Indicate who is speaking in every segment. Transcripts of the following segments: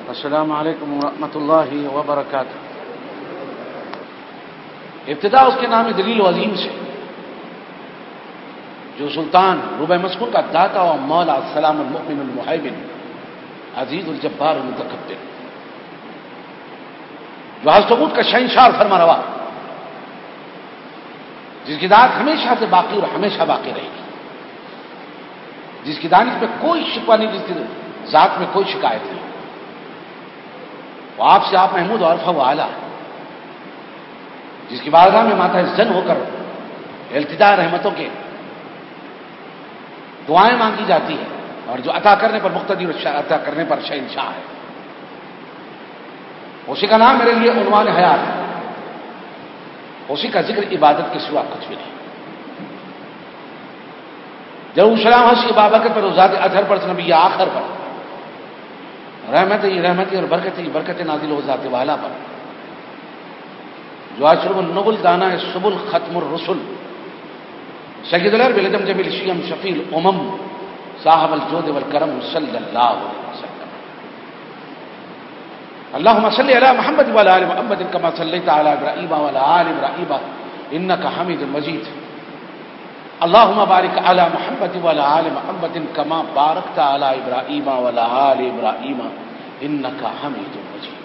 Speaker 1: السلام علیکم ورحمۃ اللہ وبرکاتہ۔ ابتدا اس کے نام دلیل و عظیم سے، جو سلطان ربع مسکون کا داتا و مولا، السلام المؤمن المہیمن عزیز الجبار المتکبر، جو ثبوت کا شہنشاہ فرما روا، جس کی ذات ہمیشہ سے باقی اور ہمیشہ باقی رہے گی، جس کی دانش میں کوئی شکوہ نہیں، جس کی ذات میں کوئی شکایت نہیں، وہ آپ سے آپ محمود اور عرفہ و اعلیٰ، جس کی بارگاہ میں ماتحِ زن ہو کر التجا رحمتوں کے دعائیں مانگی جاتی ہے، اور جو عطا کرنے پر مقتدر اور عطا کرنے پر شہنشاہ ہے، اسی کا نام میرے لیے عنوان حیات ہے، اسی کا ذکر عبادت کے سوا کچھ بھی نہیں۔ ضرور سلام حسین بابکر پر، ذات اطہر پر، نبی آخر پر، رحمتی اور برکت نازل ہو ذات والا پر، جو اشرب النبل دانا سبل ختم الرسل، سید العرب العجم جمیل شیم شفیع الامم، صاحب الجود والکرم صلی اللہ علیہ وسلم۔ اللهم صل علی محمد وعلی آل محمد کما صلیت علی ابراہیم وعلی آل ابراہیم انک حمید مجید۔ اللهم بارک علی محمد وعلی آل محمد کما بارکت علی ابراہیم وعلی آل ابراہیم انک حمید مجید۔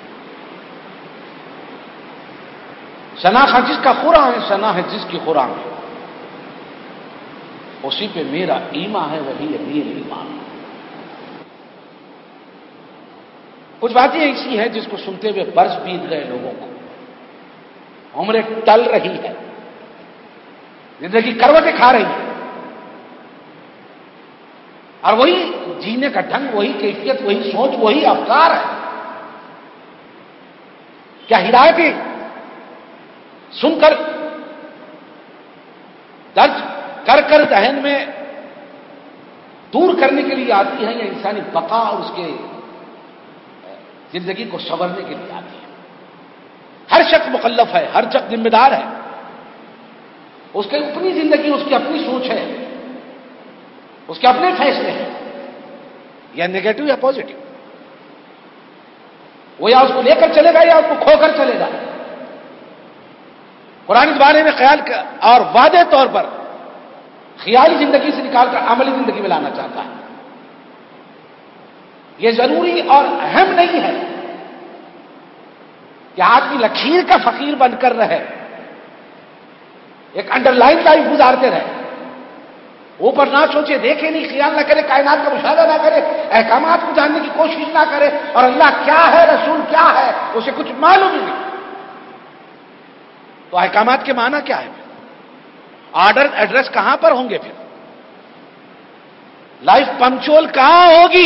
Speaker 1: ثنا خاں جس کا خورا ہے، ثنا ہے جس کی خورا ہے، اسی پہ میرا ایمان ہے، وہی ہے میرے ایمان۔ کچھ باتیں ایسی ہیں جس کو سنتے ہوئے برس بیت گئے لوگوں کو، عمریں ٹل رہی ہے، زندگی کروٹیں کھا رہی ہے، اور وہی جینے کا ڈھنگ، وہی کیفیت، وہی سوچ، وہی افکار ہے۔ کیا ہدایتیں سن کر درج کر کر ذہن میں دور کرنے کے لیے آتی ہے، یا انسانی بقا اور اس کے زندگی کو سنورنے کے لیے آتی ہے؟ ہر شخص مکلف ہے، ہر شخص ذمہ دار ہے، اس کی اپنی زندگی، اس کی اپنی سوچ ہے، اس کے اپنے فیصلے ہیں، یا نیگیٹو یا پازیٹو، وہ یا اس کو لے کر چلے گا یا اس کو کھو کر چلے گا۔ قرآن اس بارے میں خیال اور واضح طور پر خیالی زندگی سے نکال کر عملی زندگی میں لانا چاہتا ہے۔ یہ ضروری اور اہم نہیں ہے کہ آدمی لکیر کا فقیر بن کر رہے، ایک انڈر لائن لائف گزارتے رہے، اوپر نہ سوچے، دیکھے نہیں، خیال نہ کرے، کائنات کا مشاہدہ نہ کرے، احکامات کو جاننے کی کوشش نہ کرے، اور اللہ کیا ہے، رسول کیا ہے، اسے کچھ معلوم ہی نہیں۔ تو احکامات کے معنی کیا ہے؟ آرڈر ایڈریس کہاں پر ہوں گے؟ پھر لائف پنکچوئل کہاں ہوگی؟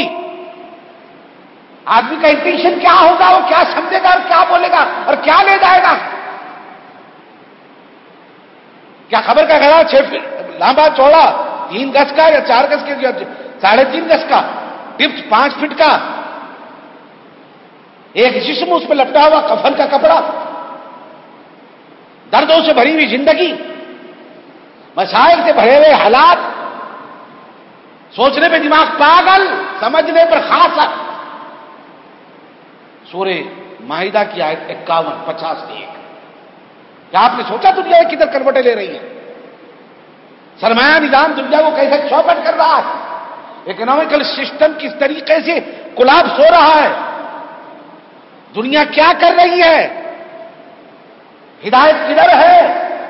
Speaker 1: آدمی کا انٹینشن کیا ہوگا، وہ کیا سمجھے گا اور کیا بولے گا اور کیا لے جائے گا؟ کیا خبر کا گھڑا 6 فٹ لمبا چوڑا 3 گز کا، یا 4 گز کے، یا 3.5 گز کا، ٹپس 5 فٹ کا، ایک جسم اس پہ لپٹا ہوا کفن کا کپڑا، دردوں سے بھری ہوئی زندگی، مسائل سے بھرے ہوئے حالات، سوچنے پہ دماغ پاگل، سمجھنے پر خاص۔ سورہ مائدہ کی آیت 51 50 1۔ کیا آپ نے سوچا دنیا کدھر کروٹیں لے رہی ہے؟ سرمایہ نظام دنیا کو کیسے چوپٹ کر رہا ہے؟ اکنامیکل سسٹم کس طریقے سے کولاپس ہو رہا ہے؟ دنیا کیا کر رہی ہے؟ ہدایت کدھر ہے؟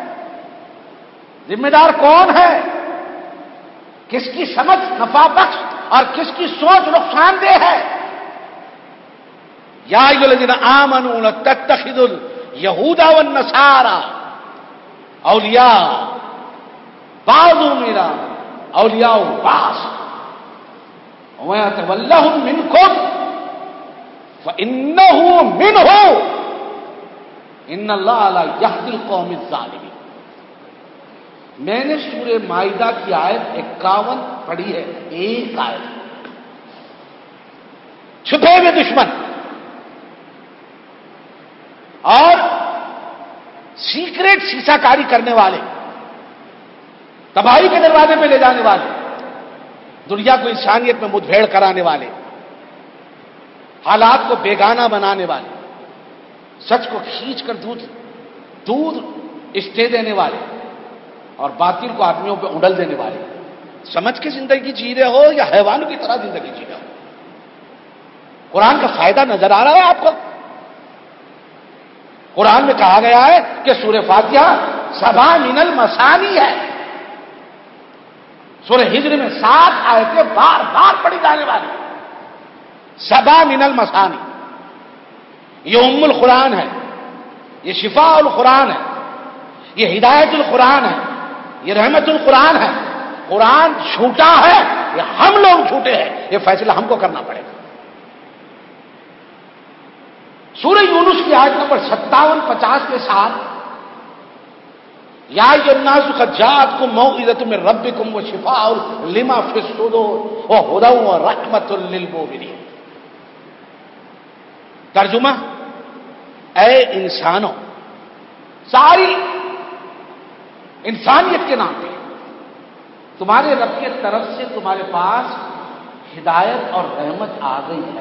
Speaker 1: ذمہ دار کون ہے؟ کس کی سمجھ نفع بخش اور کس کی سوچ نقصان دہ ہے؟ یا ایھا الذین آمنوا لا تتخذوا الیہود والنصارى اولیاء بعضهم اولیاء بعض ومن يتولهم منکم فإنه منهم ان اللہ لا یہدی القوم الظالمین۔ میں نے سورہ مائدہ کی آیت 51 پڑھی ہے، ایک آیت۔ چھپے ہوئے دشمن اور سیکریٹ سیسا کاری کرنے والے، تباہی کے دروازے پہ لے جانے والے، دنیا کو انسانیت میں مدبھیڑ کرانے والے، حالات کو بیگانہ بنانے والے، سچ کو کھینچ کر دودھ اسٹے دینے والے اور باطل کو آدمیوں پہ اڈل دینے والے، سمجھ کے زندگی جی رہے ہو یا حیوانوں کی طرح زندگی جی رہے ہو؟ قرآن کا فائدہ نظر آ رہا ہے آپ کو؟ قرآن میں کہا گیا ہے کہ سورہ فاتحہ 7 من المثانی ہے، سورہ ہجر میں 7 آیتیں بار بار پڑھی جانے والی، 7 من المثانی، یہ ام القرآن ہے، یہ شفاء القرآن ہے، یہ ہدایت القرآن ہے، یہ رحمت القرآن ہے۔ قرآن جھوٹا ہے یا ہم لوگ جھوٹے ہیں، یہ فیصلہ ہم کو کرنا پڑے گا۔ سورہ یونس کی آیت نمبر 57-50 کے ساتھ یا ایھا الناس قد جاءتکم موعظۃ من ربکم وشفاء لما فی الصدور وہدی ورحمۃ للمؤمنین۔ ترجمہ، اے انسانوں، ساری انسانیت کے نام پہ تمہارے رب کی طرف سے تمہارے پاس ہدایت اور رحمت آ گئی ہے،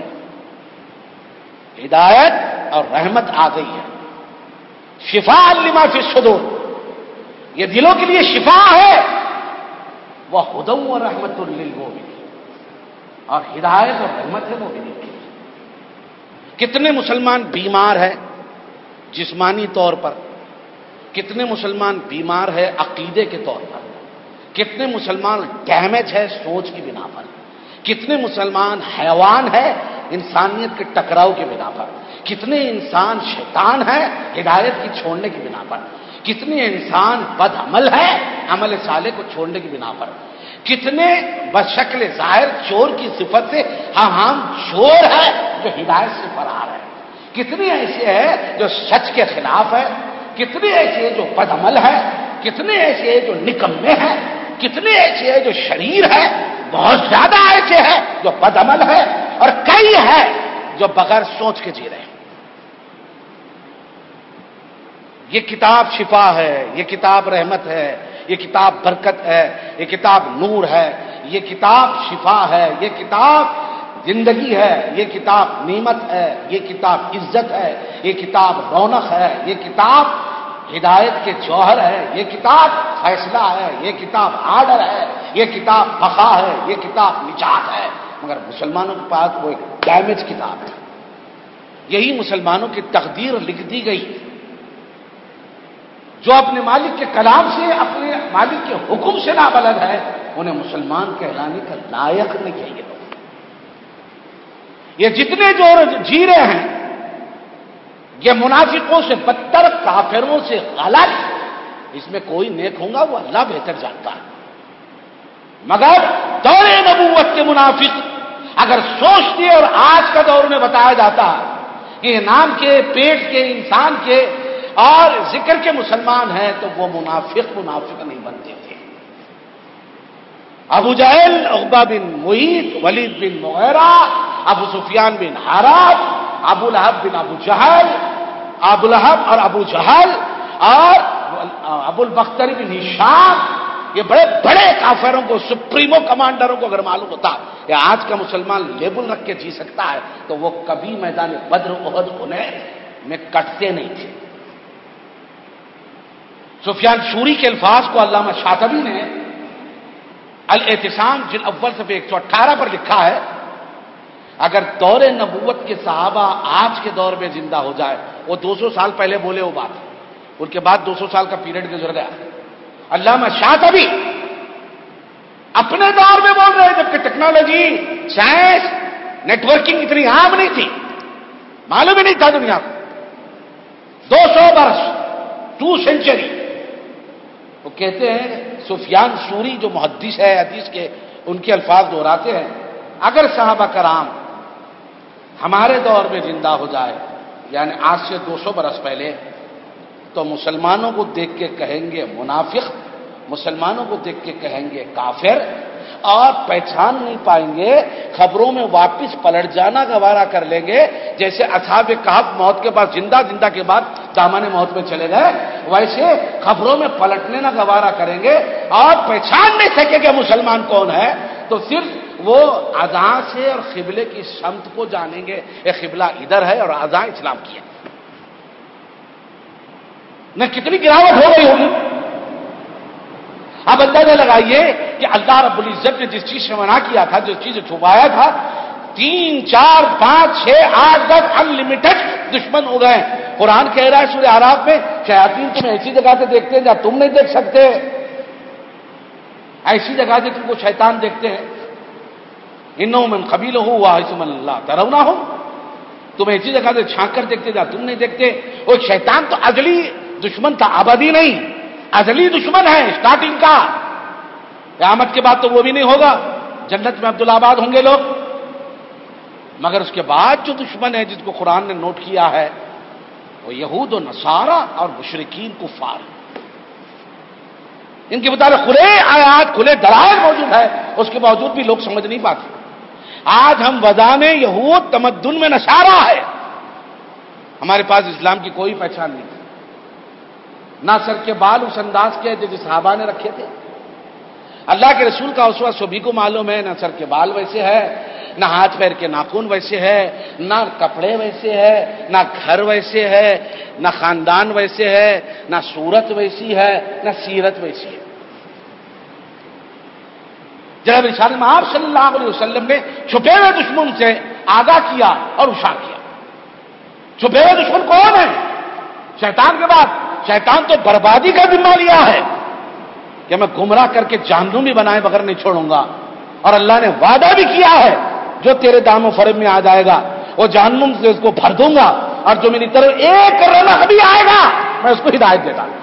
Speaker 1: ہدایت اور رحمت آ گئی ہے۔ شفاء لما فی الصدور، یہ دلوں کے لیے شفا ہے، وہ ہدی و رحمت للمؤمنین، اور ہدایت اور رحمت ہے مومنین کے لیے۔ کتنے مسلمان بیمار ہیں جسمانی طور پر، کتنے مسلمان بیمار ہے عقیدے کے طور پر، کتنے مسلمان ڈیمیج ہے سوچ کی بنا پر، کتنے مسلمان حیوان ہے انسانیت کے ٹکراؤ کے بنا پر، کتنے انسان شیطان ہے ہدایت کی چھوڑنے کی بنا پر، کتنے انسان بد عمل ہے عمل صالح کو چھوڑنے کی بنا پر، کتنے بشکل ظاہر چور کی صفت سے ہم چور ہے جو ہدایت سے فرار ہے، کتنے ایسے ہیں جو سچ کے خلاف ہے، کتنے ایسے ہیں جو بد عمل ہے، کتنے ایسے ہیں جو نکمے ہیں، کتنے ایسے ہیں جو شریر ہے، بہت زیادہ ایسے ہیں جو بد عمل ہے، اور کئی ہے جو بغیر سوچ کے جی رہے ہیں۔ یہ کتاب شفا ہے، یہ کتاب رحمت ہے، یہ کتاب برکت ہے، یہ کتاب نور ہے، یہ کتاب شفا ہے، یہ کتاب زندگی ہے، یہ کتاب نعمت ہے، یہ کتاب عزت ہے، یہ کتاب رونق ہے، یہ کتاب ہدایت کے جوہر ہے، یہ کتاب فیصلہ ہے، یہ کتاب آرڈر ہے، یہ کتاب بقا ہے، یہ کتاب نجات ہے۔ مگر مسلمانوں کے پاس وہ ایک ڈیمیج کتاب ہے۔ یہی مسلمانوں کی تقدیر لکھ دی گئی، جو اپنے مالک کے کلام سے، اپنے مالک کے حکم سے نابلد ہے، انہیں مسلمان کہلانے کا لائق نہیں ہے۔ یہ جتنے جو جی رہے ہیں یہ منافقوں سے بدتر، کافروں سے غلط، اس میں کوئی نیک ہوگا وہ اللہ بہتر جانتا ہے۔ مگر دور نبوت کے منافق اگر سوچتے اور آج کا دور میں بتایا جاتا کہ نام کے پیٹ کے انسان کے اور ذکر کے مسلمان ہیں تو وہ منافق نہیں بنتے تھے۔ ابو جہل، عقبہ بن معیط، ولید بن مغیرہ، ابو سفیان بن حرب، ابو لہب بن ابو جہل، ابو لہب اور ابو جہل اور ابو البختری بن ہشام، یہ بڑے بڑے کافروں کو، سپریمو کمانڈروں کو اگر معلوم ہوتا کہ آج کا مسلمان لیبل رکھ کے جی سکتا ہے تو وہ کبھی میدان بدر احد انہیں میں کٹتے نہیں تھے۔ سفیان ثوری کے الفاظ کو علامہ شاطبی نے الاعتصام جلد اول صفحہ 118 پر لکھا ہے، اگر دور نبوت کے صحابہ آج کے دور میں زندہ ہو جائے، وہ 200 سال پہلے بولے وہ بات، ان کے بعد 200 سال کا پیریڈ گزر گیا۔ علامہ شاطبی اپنے دور میں بول رہے ہیں جبکہ ٹیکنالوجی، سائنس، نیٹورکنگ اتنی عام نہیں تھی، معلوم ہی نہیں تھا دنیا کو۔ 200 برس، 2 سینچری۔ وہ کہتے ہیں سفیان ثوری جو محدث ہے حدیث کے، ان کے الفاظ دہراتے ہیں، اگر صحابہ کرام ہمارے دور میں زندہ ہو جائے یعنی آج سے 200 برس پہلے، تو مسلمانوں کو دیکھ کے کہیں گے منافق، مسلمانوں کو دیکھ کے کہیں گے کافر، اور پہچان نہیں پائیں گے، خبروں میں واپس پلٹ جانا گوارا کر لیں گے، جیسے اصحاب کہف موت کے بعد زندہ کے بعد دامن موت میں چلے گئے، ویسے خبروں میں پلٹنے نہ گوارا کریں گے اور پہچان نہیں سکے کہ مسلمان کون ہے، تو صرف وہ اذان سے اور قبلے کی سمت کو جانیں گے، یہ قبلہ ادھر ہے اور اذان اسلام کی ہے. نہ کتنی گراوٹ ہو گئی ہوگی. اب اندازہ لگائیے کہ اللہ رب العزت نے جس چیز سے منع کیا تھا، جس چیز سے چھپایا تھا، 3 4 5 6 8 10 انلمیٹڈ دشمن ہو گئے. قرآن کہہ رہا ہے سورہ اعراف میں، شیاطین تم ایسی جگہ سے دیکھتے ہیں جہاں تم نہیں دیکھ سکتے، ایسی جگہ سے تم کو شیطان دیکھتے ہیں. انہم من قبیلہ وحیث من لا ترونہم، تم ایسی جگہ سے چھانک کر دیکھتے جہاں تم نہیں دیکھتے. وہ شیطان تو ازلی دشمن تھا، ابدی نہیں، ازلی دشمن ہے اسٹارٹنگ کا. قیامت کے بعد تو وہ بھی نہیں ہوگا، جنت میں عبدالآباد ہوں گے لوگ. مگر اس کے بعد جو دشمن ہے جس کو قرآن نے نوٹ کیا ہے وہ یہود و نصارہ اور مشرکین کفار. ان کے متعلق کھلے آیات کھلے دلائل موجود ہے، اس کے باوجود بھی لوگ سمجھ نہیں پاتے. آج ہم وضع میں یہود، تمدن میں نصارہ ہے، ہمارے پاس اسلام کی کوئی پہچان نہیں. نہ سر کے بال اس انداز کے جیسے صحابہ نے رکھے تھے. اللہ کے رسول کا اسوہ سبھی کو معلوم ہے، نہ سر کے بال ویسے ہے، نہ ہاتھ پیر کے ناخن ویسے ہے، نہ کپڑے ویسے ہے، نہ گھر ویسے ہے، نہ خاندان ویسے ہے، نہ صورت ویسی ہے، نہ سیرت ویسی ہے. جناب رسالت میں آپ صلی اللہ علیہ وسلم نے چھپے ہوئے دشمن سے آگاہ کیا اور اشار کیا. چھپے ہوئے دشمن کون ہے؟ شیطان کے بعد. شیطان تو بربادی کا ذمہ لیا ہے کہ میں گمراہ کر کے جہنم بھی بنائے بغیر نہیں چھوڑوں گا. اور اللہ نے وعدہ بھی کیا ہے جو تیرے دام و فریب میں آ جائے گا وہ جہنم سے اس کو بھر دوں گا، اور جو میری طرف ایک رمق بھی آئے گا میں اس کو ہدایت دے گا.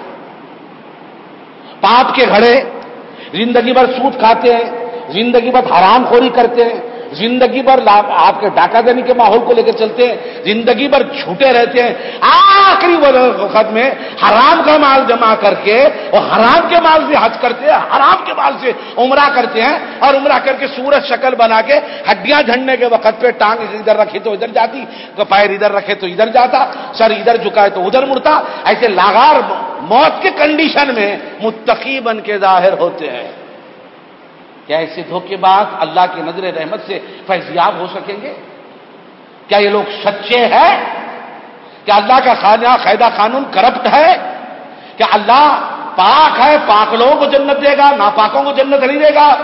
Speaker 1: پاپ کے گھڑے زندگی بھر سود کھاتے ہیں، زندگی بھر حرام خوری کرتے ہیں، زندگی بھر آپ کے ڈاکہ دینے کے ماحول کو لے کے چلتے ہیں، زندگی بھر جھوٹے رہتے ہیں. آخری وقت میں حرام کا مال جمع کر کے اور حرام کے مال سے حج کرتے ہیں، حرام کے مال سے عمرہ کرتے ہیں، اور عمرہ کر کے صورت شکل بنا کے ہڈیاں جھڑنے کے وقت پہ ٹانگ ادھر رکھی تو ادھر جاتی، پیر ادھر رکھے تو ادھر جاتا، سر ادھر جھکائے تو ادھر مڑتا. ایسے لاغار موت کے کنڈیشن میں متقی بن کے ظاہر ہوتے ہیں. کیا ایسے دھوکے باز اللہ کی نظر رحمت سے فیضیاب ہو سکیں گے؟ کیا یہ لوگ سچے ہیں؟ کیا اللہ کا قاعدہ قانون کرپٹ ہے؟ کیا اللہ پاک ہے، پاک لوگوں کو جنت دے گا، ناپاکوں کو جنت نہیں دے گا؟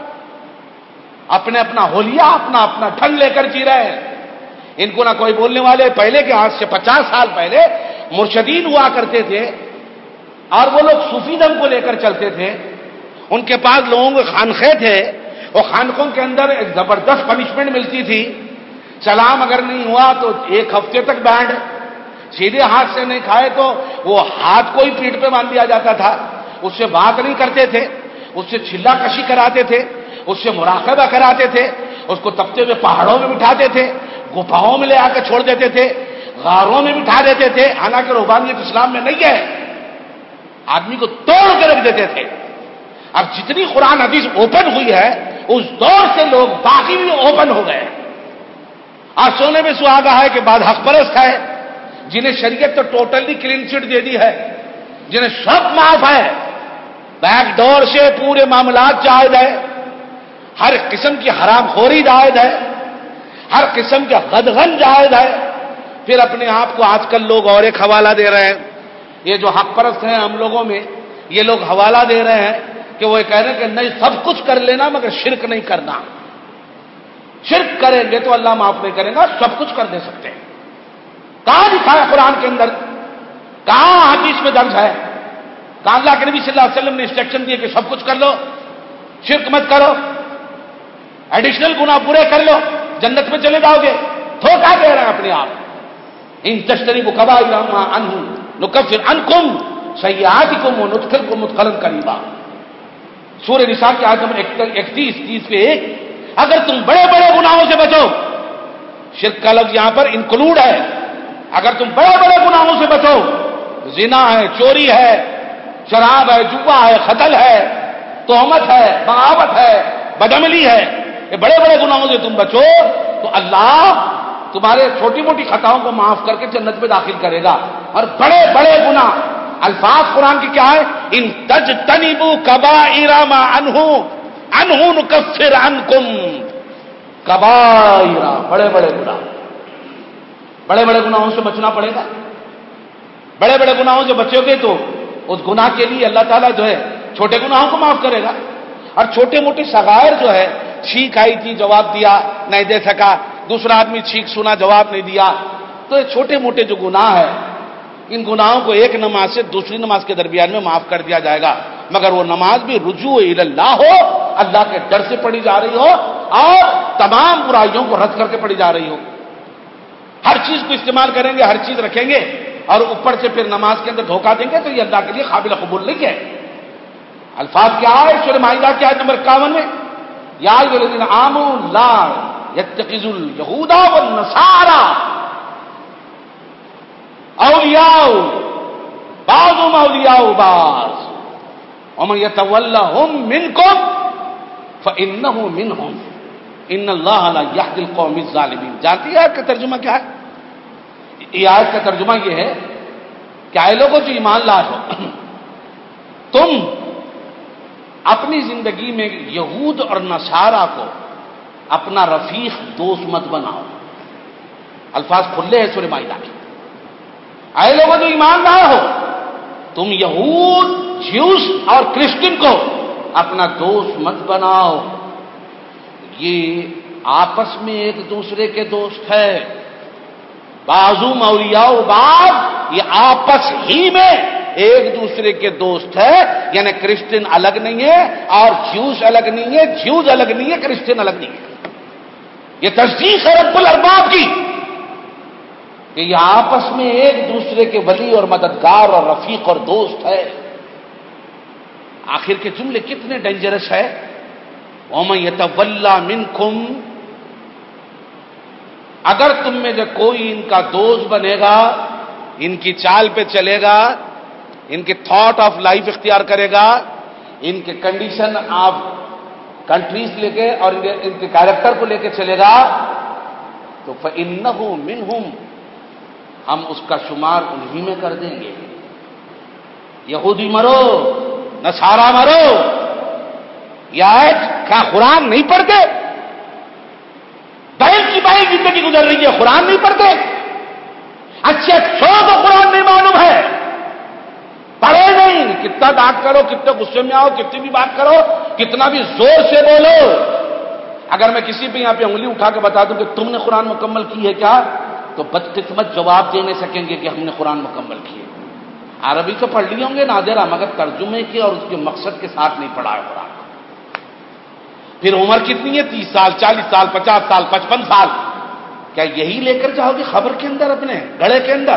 Speaker 1: اپنا حلیہ اپنا ڈھنگ لے کر جی رہے ہیں. ان کو نہ کوئی بولنے والے. پہلے کے آج سے 50 سال پہلے مرشدین ہوا کرتے تھے اور وہ لوگ صوفیزم کو لے کر چلتے تھے. ان کے پاس لوگوں کے خانقاہ تھے، اور خانقوں کے اندر ایک زبردست پنشمنٹ ملتی تھی. سلام اگر نہیں ہوا تو 1 ہفتے تک بینڈ، سیدھے ہاتھ سے نہیں کھائے تو وہ ہاتھ کو ہی پیٹھ پہ باندھ دیا جاتا تھا. اس سے بات نہیں کرتے تھے، اس سے چھلا کشی کراتے تھے، اس سے مراقبہ کراتے تھے، اس کو تپتے ہوئے پہاڑوں میں بٹھاتے تھے، گفاؤں میں لے آ کر چھوڑ دیتے تھے، غاروں میں بٹھا دیتے تھے. حالانکہ روحانیت اسلام میں نہیں ہے. آدمی کو توڑ کے رکھ دیتے تھے. اب جتنی قرآن حدیث اوپن ہوئی ہے اس دور سے لوگ باقی بھی اوپن ہو گئے. آج سونے میں سہاگا ہے کہ بعد حق پرست ہے جنہیں شریعت تو ٹوٹلی کلین چٹ دے دی ہے، جنہیں سب معاف ہے. بیک ڈور سے پورے معاملات جائز ہے، ہر قسم کی حرام خوری جائز ہے، ہر قسم کا غدغن جائز ہے. پھر اپنے آپ کو آج کل لوگ اور ایک حوالہ دے رہے ہیں. یہ جو حق پرست ہیں ہم لوگوں میں، یہ لوگ حوالہ دے رہے ہیں کہ وہ کہہ رہے ہیں کہ نہیں سب کچھ کر لینا مگر شرک نہیں کرنا. شرک کریں گے تو اللہ معاف نہیں کرے گا، سب کچھ کر دے سکتے ہیں. کہاں لکھا ہے قرآن کے اندر؟ کہاں حدیث میں درج ہے؟ کہاں اللہ کے نبی صلی اللہ علیہ وسلم نے انسٹرکشن دیے کہ سب کچھ کر لو، شرک مت کرو، ایڈیشنل گناہ پورے کر لو، جنت میں چلے جاؤ گے؟ دھوکہ دے رہے ہیں اپنے آپ. ان تجتنبوا کبائر ما عنہ نکفر عنکم سیئاتکم وندخلکم مدخلا کریما. سورہ نساء کی آیت نمبر 31 پہ 1. اگر تم بڑے بڑے گناہوں سے بچو، شرک کا لفظ یہاں پر انکلوڈ ہے، اگر تم بڑے بڑے گناہوں سے بچو، زنا ہے، چوری ہے، شراب ہے، جوا ہے، قتل ہے، تہمت ہے، بغاوت ہے، بدعملی ہے، یہ بڑے بڑے گناہوں سے تم بچو تو اللہ تمہارے چھوٹی موٹی خطاؤں کو معاف کر کے جنت میں داخل کرے گا. اور بڑے بڑے گناہ، الفاظ قرآن کی کیا ہے؟ ان تجتنبوا کبائر ما عنہ نکفر عنکم. کبائرہ، بڑے بڑے گناہ، بڑے بڑے گناہوں سے بچنا پڑے گا. بڑے بڑے گناہوں سے بچو گے تو اس گناہ کے لیے اللہ تعالیٰ جو ہے چھوٹے گناہوں کو معاف کرے گا. اور چھوٹے موٹے صغائر جو ہے، چھینک آئی تھی جواب دیا نہیں دے سکا، دوسرا آدمی چھینک سنا جواب نہیں دیا، تو یہ چھوٹے موٹے جو گناہ ہے ان گناہوں کو ایک نماز سے دوسری نماز کے درمیان میں معاف کر دیا جائے گا، مگر وہ نماز بھی رجوع اللہ ہو، اللہ کے ڈر سے پڑھی جا رہی ہو اور تمام برائیوں کو رد کر کے پڑھی جا رہی ہو. ہر چیز کو استعمال کریں گے، ہر چیز رکھیں گے اور اوپر سے پھر نماز کے اندر دھوکہ دیں گے تو یہ اللہ کے لیے قابل قبول نہیں ہے. الفاظ کیا ہے سورہ مائدہ کی آیت نمبر 51 میں؟ یا ایھا الذین آمنوا لا یتخذوا الیہود والنصارى اولیاء بعضهم اولیاء بعض ومن یتولھم منکم فانہ منہم ان اللہ لا یہدی القوم الظالمین. جانتی ہے آیت کا ترجمہ کیا ہے؟ یہ آیت کا ترجمہ یہ ہے کہ اے لوگوں جو ایمان لائے ہو، تم اپنی زندگی میں یہود اور نصارہ کو اپنا رفیق دوست مت بناؤ. الفاظ کھلے ہیں سورہ مائدہ کے. اے لوگوں جو ایمان لائے ہو، تم یہود، جیوس اور کرسچن کو اپنا دوست مت بناؤ. یہ آپس میں ایک دوسرے کے دوست ہے. بعضهم اولیاء بعض، یہ آپس ہی میں ایک دوسرے کے دوست ہے. یعنی کرسچن الگ نہیں ہے اور جیوس الگ نہیں ہے، جیوز الگ نہیں ہے، کرسچن الگ نہیں ہے. یہ تصدیق ہے رب الارباب کی کہ یہ آپس میں ایک دوسرے کے ولی اور مددگار اور رفیق اور دوست ہے. آخر کے جملے کتنے ڈینجرس ہے. وَمَن يَتَوَلَّى مِنكُمْ، اگر تم میں سے کوئی ان کا دوست بنے گا، ان کی چال پہ چلے گا، ان کے تھاٹ آف لائف اختیار کرے گا، ان کے کنڈیشن آف کنٹریز لے کے اور ان کے کیریکٹر کو لے کے چلے گا تو فَإِنَّهُ مِنْهُمْ، ہم اس کا شمار انہی میں کر دیں گے. یہودی مرو، نصارہ مرو. یہ آیت کیا قرآن نہیں پڑھتے؟ بہن کی بہن زندگی گزر رہی ہے، قرآن نہیں پڑھتے؟ اچھے اچھوں کو قرآن نہیں معلوم ہے، پڑھے نہیں. کتنا ڈانٹ کرو، کتنے غصے میں آؤ، کتنی بھی بات کرو، کتنا بھی زور سے بولو، اگر میں کسی بھی یہاں پہ انگلی اٹھا کے بتا دوں کہ تم نے قرآن مکمل کی ہے کیا، تو بدقسمت جواب دے نہیں سکیں گے کہ ہم نے قرآن مکمل کی ہے. عربی تو پڑھ لی ہوں گے نادرہ، مگر ترجمے کے اور اس کے مقصد کے ساتھ نہیں پڑھا ہے قرآن. پھر عمر کتنی ہے؟ 30 سال، 40 سال، 50 سال، 55 سال. کیا یہی لے کر جاؤ گے خبر کے اندر، اپنے گڑے کے اندر؟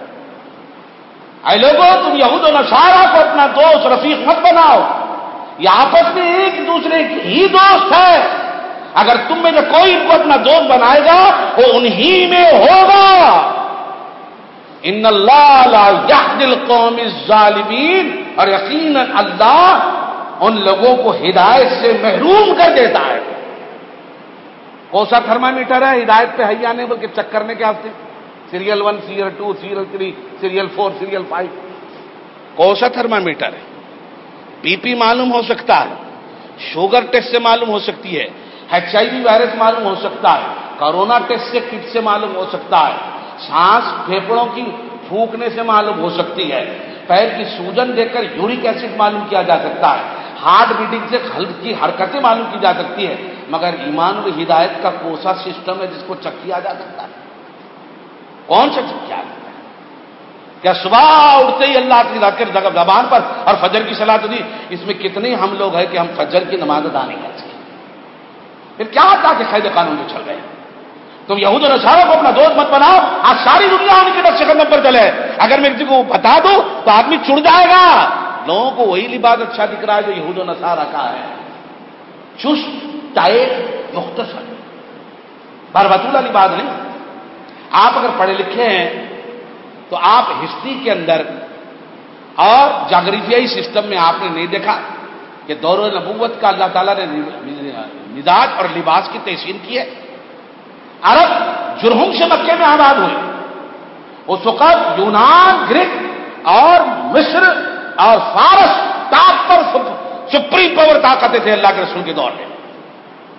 Speaker 1: اے لوگوں، تم یہود و نصارہ کو اپنا دوست رفیق مت بناؤ. یہ آپس میں ایک دوسرے کی ہی دوست ہے. اگر تم میں سے کوئی ان کو اپنا دوست بنائے گا وہ انہی میں ہوگا. ان اللہ لا یہدی القوم الظالمین، اور یقیناً اللہ ان لوگوں کو ہدایت سے محروم کر دیتا ہے. کون سا تھرمامیٹر ہے ہدایت پہ ہے یا نہیں بلکہ چیک کرنے کے واسطے؟ Serial 1، serial 2، serial 3، serial 4، serial 5. کون سا تھرمامیٹر ہے؟ بی پی معلوم ہو سکتا ہے، شوگر ٹیسٹ سے معلوم ہو سکتی ہے، HIV وائرس معلوم ہو سکتا ہے، کورونا ٹیسٹ سے کٹ سے معلوم ہو سکتا ہے، سانس پھیپڑوں کی پھونکنے سے معلوم ہو سکتی ہے، پیر کی سوجن دیکھ کر یورک ایسڈ معلوم کیا جا سکتا ہے، ہارٹ بیٹنگ سے قلب کی حرکتیں معلوم کی جا سکتی ہے. مگر ایمان و ہدایت کا کوسا سسٹم ہے جس کو چیک کیا جا سکتا ہے؟ کون سا چیک کیا جاتا ہے؟ کیا صبح اٹھتے ہی اللہ کی ذکر زبان پر اور فجر کی صلاۃ دی، اس میں کتنے ہم لوگ ہیں کہ ہم فجر کی نماز ادا نہیں کر سکتے؟ پھر کیا آتا کہ قید قانون جو چل رہے ہیں؟ تم یہود و نصارہ کو اپنا دوست مت بناؤ. آج ساری دنیا ان کے نقش قدم پر چلے. اگر میں کسی کو بتا دوں تو آدمی چڑ جائے گا. لوگوں کو وہی لباس اچھا دکھ رہا ہے جو یہود و نصارہ کا ہے، چست، ٹائٹ، مختصر، بربطولہ لباس نہیں. آپ اگر پڑھے لکھے ہیں تو آپ ہسٹری کے اندر اور جغرافیائی سسٹم میں آپ نے نہیں دیکھا کہ دور نبوت کا اللہ تعالیٰ نے مزاج اور لباس کی تحسین کی ہے. عرب جرہم سے مکے میں آباد ہوئے. اس وقت یونان، گریک اور مصر اور فارس ٹاپ پر سپریم پاور طاقتیں تھے اللہ کے رسول کے دور میں.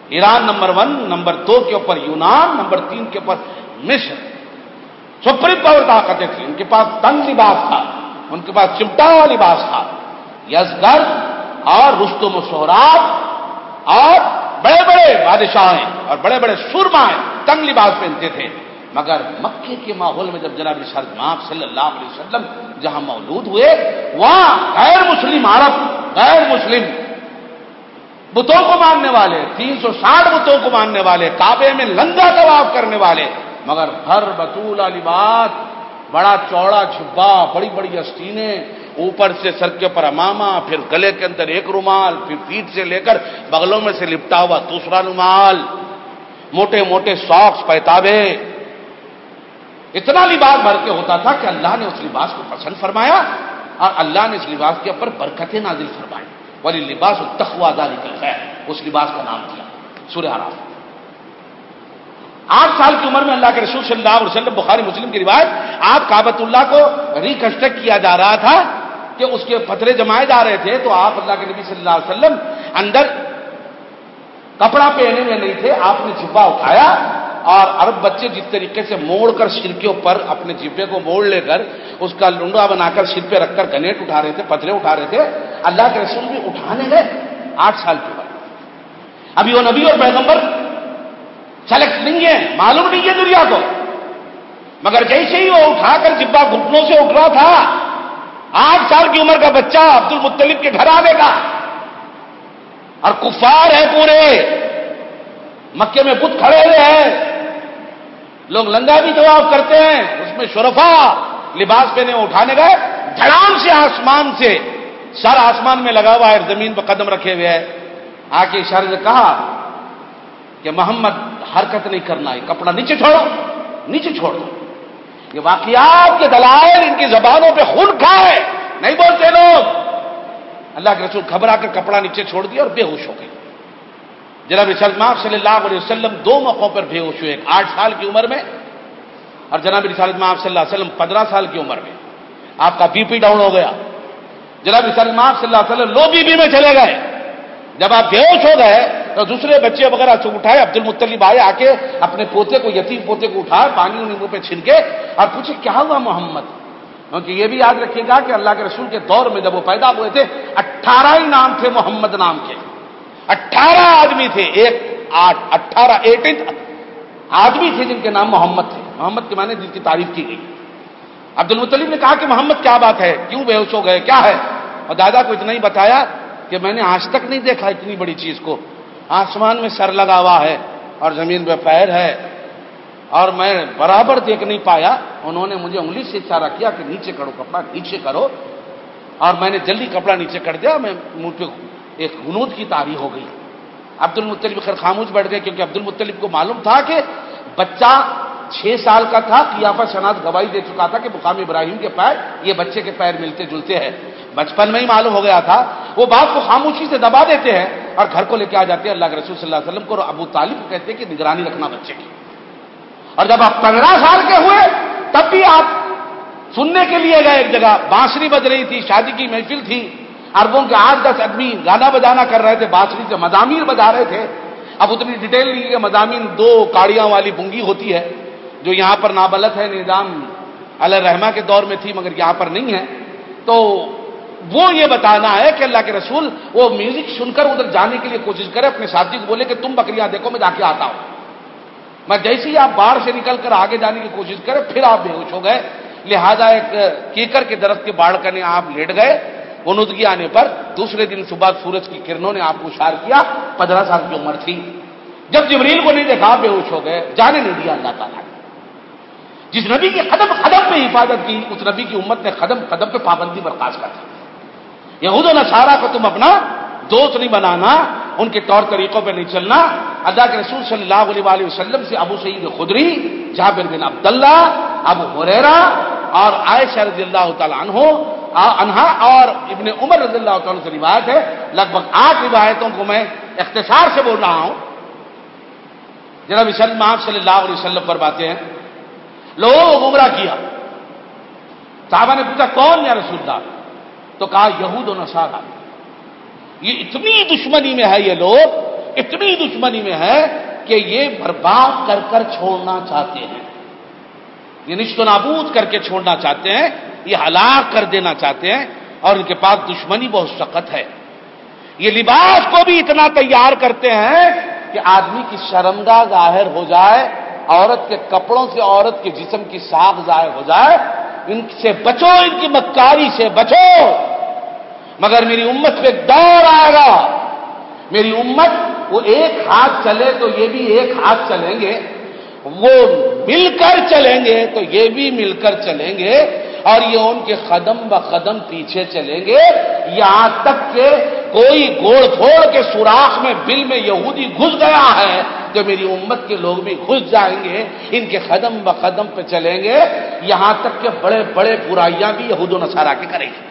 Speaker 1: ایران نمبر 1، نمبر 2 کے اوپر یونان، نمبر 3 کے اوپر مصر. سپریم پاور طاقتیں تھیں. ان کے پاس تنگ لباس تھا، ان کے پاس چمٹا ہوا لباس تھا. یزگرد اور رستم و سہراب اور بڑے بڑے بادشاہیں اور بڑے بڑے سرمائے تنگ لباس پہنتے تھے. مگر مکے کے ماحول میں جب جناب رسالت مآب صلی اللہ علیہ وسلم جہاں مولود ہوئے، وہاں غیر مسلم عرب، غیر مسلم بتوں کو ماننے والے، 360 بتوں کو ماننے والے، کعبے میں لنگا طواف کرنے والے، مگر ہر بطولہ لباس، بڑا چوڑا جھبا، بڑی بڑی آستینیں، اوپر سے سر کے اوپر امامہ، پھر گلے کے اندر ایک رومال، پھر پیٹھ سے لے کر بغلوں میں سے لپٹا ہوا دوسرا رومال، موٹے موٹے ساکس، پیتابے، اتنا لباس بھر کے ہوتا تھا کہ اللہ نے اس لباس کو پسند فرمایا اور اللہ نے اس لباس کے اوپر برکتیں نازل فرمائی. ولی لباس التقوی ذالک الخیر، اس لباس کا نام دیا. سورہ اعراف. 8 سال کی عمر میں اللہ کے رسول صلی اللہ علیہ وسلم، بخاری مسلم کی روایت، آپ کعبۃ اللہ کو ریکنسٹرکٹ کیا جا رہا تھا کہ اس کے پتھرے جمائے جا رہے تھے، تو آپ اللہ کے نبی صلی اللہ علیہ وسلم اندر کپڑا پہنے میں نہیں تھے. آپ نے جبہ اٹھایا اور عرب بچے جس طریقے سے موڑ کر سر کے اوپر اپنے جبے کو موڑ لے کر اس کا لنڈا بنا کر سر پہ رکھ کر گنیٹ اٹھا رہے تھے، پتھرے اٹھا رہے تھے، اللہ کے رسول بھی اٹھانے گئے 8 سال کی عمر. ابھی وہ نبی اور پیغمبر سلیکٹ نہیں ہے، معلوم نہیں ہے دنیا کو، مگر جیسے ہی وہ اٹھا کر جبہ گھٹنوں سے اٹھ رہا تھا، 8 سال کی عمر کا بچہ عبد المطلب کے گھر آنے کا، اور کفار ہیں پورے مکے میں، بت کھڑے ہوئے ہیں، لوگ لنگا بھی طواف کرتے ہیں، اس میں شرفا لباس پہنے اٹھانے گئے، دھڑام سے آسمان سے، سر آسمان میں لگا ہوا ہے، زمین پر قدم رکھے ہوئے ہے، آ کے اشارے سے کہا کہ محمد حرکت نہیں کرنا ہے، کپڑا نیچے چھوڑو، نیچے چھوڑ دو. یہ واقعات کے دلائل ان کی زبانوں پہ خون کھائے، نہیں بولتے لوگ. اللہ کے رسول گھبرا کر کپڑا نیچے چھوڑ دیا اور بے ہوش ہو گئے. جناب رسالت مآب صلی اللہ علیہ وسلم 2 موقعوں پر بے ہوش ہوئے، 8 سال کی عمر میں اور جناب رسالت مآب صلی اللہ علیہ وسلم 15 سال کی عمر میں. آپ کا بی پی ڈاؤن ہو گیا. جناب رسالت مآب صلی اللہ علیہ وسلم لو بی پی میں چلے گئے. جب آپ بے ہوش ہو گئے تو دوسرے بچے وغیرہ سے اٹھائے، عبد المطلب آئے، آ کے اپنے پوتے کو، یتیم پوتے کو اٹھائے، پانی نیمبو پہ چھنکے اور پوچھے کیا ہوا محمد. کیونکہ یہ بھی یاد رکھیے گا کہ اللہ کے رسول کے دور میں جب وہ پیدا ہوئے تھے 18 ہی نام تھے محمد نام کے، 18 آدمی تھے، 18 آدمی تھے جن کے نام محمد تھے. محمد کے معنی جن کی تعریف کی گئی. عبد المطلب نے کہا کہ محمد کیا بات ہے، کیوں بے ہوش ہو گئے، کیا ہے؟ اور دادا کو اتنا ہی بتایا کہ میں نے آج تک نہیں دیکھا اتنی بڑی چیز کو، آسمان میں سر لگا ہوا ہے اور زمین پہ پیر ہے اور میں برابر دیکھ نہیں پایا. انہوں نے مجھے انگلی سے اشارہ کیا کہ نیچے کرو، کپڑا نیچے کرو، اور میں نے جلدی کپڑا نیچے کر دیا. میں منہ پہ ایک غنود کی طاری ہو گئی. عبد المطلب خیر خاموش بیٹھ گئے، کیونکہ عبد المطلب کو معلوم تھا کہ بچہ 6 سال کا تھا، قیافہ شناخت گواہی دے چکا تھا کہ مقام ابراہیم کے پیر یہ بچے کے پیر ملتے جلتے ہیں. بچپن میں ہی معلوم ہو گیا تھا. وہ بات کو خاموشی سے دبا دیتے ہیں اور گھر کو لے کے آ جاتے ہیں اللہ کے رسول صلی اللہ علیہ وسلم کو، اور ابو طالب کو کہتے ہیں کہ نگرانی رکھنا بچے کی. اور جب آپ 15 سال کے ہوئے تب بھی آپ سننے کے لیے گئے ایک جگہ، بانسری بج رہی تھی، شادی کی محفل تھی، عربوں کے 8-10 آدمی گانا بجانا کر رہے تھے، بانسری سے مزامیر بجا رہے تھے. اب اتنی ڈیٹیل نہیں کہ مزامین 2 کاڑیاں والی بنگی ہوتی ہے جو یہاں پر نابلد ہے، نظام علیہ الرحمہ کے دور میں تھی مگر یہاں پر نہیں ہے. تو وہ یہ بتانا ہے کہ اللہ کے رسول وہ میوزک سن کر ادھر جانے کے لیے کوشش کرے، اپنے ساتھی کو بولے کہ تم بکریاں دیکھو میں جا کے آتا ہوں. میں جیسے ہی آپ باڑ سے نکل کر آگے جانے کی کوشش کرے پھر آپ بے ہوش ہو گئے. لہذا ایک کیکر کے درخت کے باڑ کرنے آپ لیٹ گئے. غنودگی آنے پر دوسرے دن صبح سورج کی کرنوں نے آپ کو اشار کیا. 15 سال کی عمر تھی. جب جبریل کو نہیں دیکھا بے ہوش ہو گئے. جانے نہیں دیا اللہ تعالیٰ نے. جس نبی کی قدم قدم پہ حفاظت کی اس نبی کی امت نے قدم قدم پہ پابندی برخاست کر دی. یہود و نصارہ کو تم اپنا دوست نہیں بنانا، ان کے طور طریقوں پہ نہیں چلنا. اللہ کے رسول صلی اللہ علیہ وسلم سے ابو سعید خدری، جابر بن عبداللہ، ابو ہریرہ اور عائشہ رضی اللہ تعالی عنہا اور ابن عمر رضی اللہ تعالیٰ سے روایت ہے. لگ بھگ 8 روایتوں کو میں اختصار سے بول رہا ہوں. جناب صلی اللہ علیہ وسلم فرماتے ہیں لوگوں کو گمراہ کیا. صحابہ نے پوچھا کون یا رسول اللہ؟ تو کہا یہود و نصارہ. یہ اتنی دشمنی میں ہے یہ لوگ اتنی دشمنی میں ہے کہ یہ برباد کر کر چھوڑنا چاہتے ہیں، یہ نشت و نابود کر کے چھوڑنا چاہتے ہیں، یہ ہلاک کر دینا چاہتے ہیں، اور ان کے پاس دشمنی بہت سخت ہے۔ یہ لباس کو بھی اتنا تیار کرتے ہیں کہ آدمی کی شرمگاہ ظاہر ہو جائے، عورت کے کپڑوں سے عورت کے جسم کی ساکھ ظاہر ہو جائے۔ ان سے بچو، ان کی مکاری سے بچو، مگر میری امت پہ ایک دور آئے گا، میری امت وہ ایک ہاتھ چلے تو یہ بھی ایک ہاتھ چلیں گے، وہ مل کر چلیں گے تو یہ بھی مل کر چلیں گے، اور یہ ان کے قدم بقدم پیچھے چلیں گے، یہاں تک کہ کوئی گوڑ پھوڑ کے سوراخ میں بل میں یہودی گھس گیا ہے تو میری امت کے لوگ بھی گھس جائیں گے، ان کے قدم بقدم پہ چلیں گے، یہاں تک کہ بڑے بڑے برائیاں بھی یہود و نصارہ کے کریں گے۔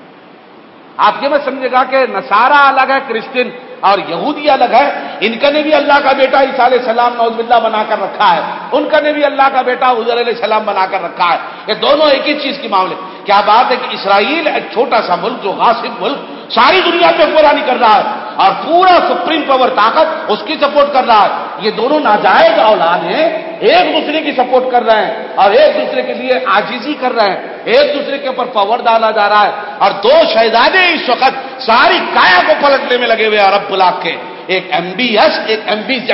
Speaker 1: آپ یہ میں سمجھے گا کہ نصارہ الگ ہے، کرسچن اور یہودی الگ ہے، ان کا نے بھی اللہ کا بیٹا عیسیٰ علیہ السلام نعوذ باللہ بنا کر رکھا ہے، ان کا نے بھی اللہ کا بیٹا عزیر علیہ السلام بنا کر رکھا ہے، یہ دونوں ایک ہی چیز کے معاملے۔ کیا بات ہے کہ اسرائیل ایک چھوٹا سا ملک جو غاصب ملک ساری دنیا پہ حکمرانی کر رہا ہے اور پورا سپریم پاور طاقت اس کی سپورٹ کر رہا ہے، یہ دونوں ناجائز اولاد ہیں، ایک دوسرے کی سپورٹ کر رہے ہیں اور ایک دوسرے کے لیے عاجزی کر رہے ہیں، ایک دوسرے کے اوپر پاور ڈالا جا رہا ہے، اور دو شہزادے اس وقت ساری کایا کو پلٹنے میں لگے ہوئے عرب بلاک کے، ایک MBS ایک MBZ۔